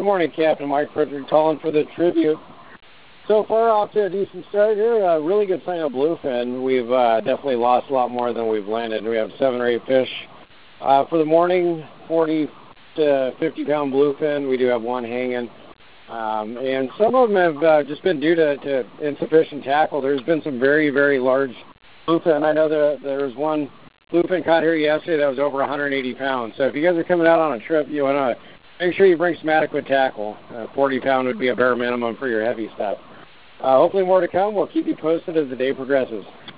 Good morning, Captain Mike Frederick calling for the tribute. So far off to a decent start here. A really good sign of bluefin. We've definitely lost a lot more than we've landed. We have 7 or 8 fish. For the morning, 40 to 50 pound bluefin. We do have one hanging. And some of them have just been due to insufficient tackle. There's been some very, very large bluefin. I know there was one bluefin caught here yesterday that was over 180 pounds. So if you guys are coming out on a trip, you want to make sure you bring some adequate tackle. 40 pound would be a bare minimum for your heavy stuff. Hopefully more to come. We'll keep you posted as the day progresses.